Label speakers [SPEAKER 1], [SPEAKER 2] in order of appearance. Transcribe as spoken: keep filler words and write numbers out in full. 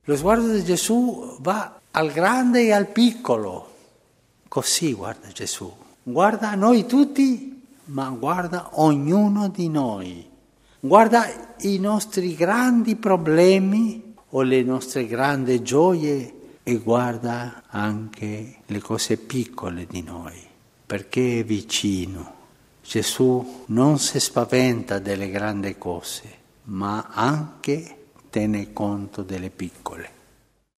[SPEAKER 1] Lo sguardo di Gesù va al grande e al piccolo. Così guarda Gesù. Guarda noi tutti, ma guarda ognuno di noi. Guarda i nostri grandi problemi o le nostre grandi gioie e guarda anche le cose piccole di noi, perché è vicino. Gesù non si spaventa delle grandi cose, ma anche tiene conto delle piccole.